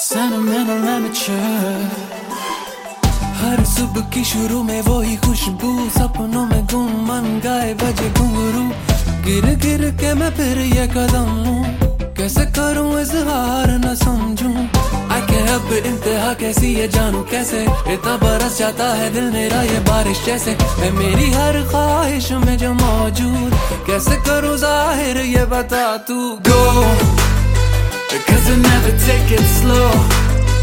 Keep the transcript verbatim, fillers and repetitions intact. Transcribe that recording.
Sentimental amateur. हर सुबह की शुरू में वो ही खुशबू, सपनों में गुम मन गाए बजे घुंघरू। गिर गिर के मैं फिर ये कदम लूं, कैसे करूं इजहार न समझूं। I can't help it, इंतहा कैसी ये जानूं कैसे, इतना बरस जाता है दिल मेरा ये बारिश जैसे। मैं मेरी हर ख्वाहिश में जो मौजूद, कैसे करूं जाहिर ये बता तू। Go, cause I never take it slow.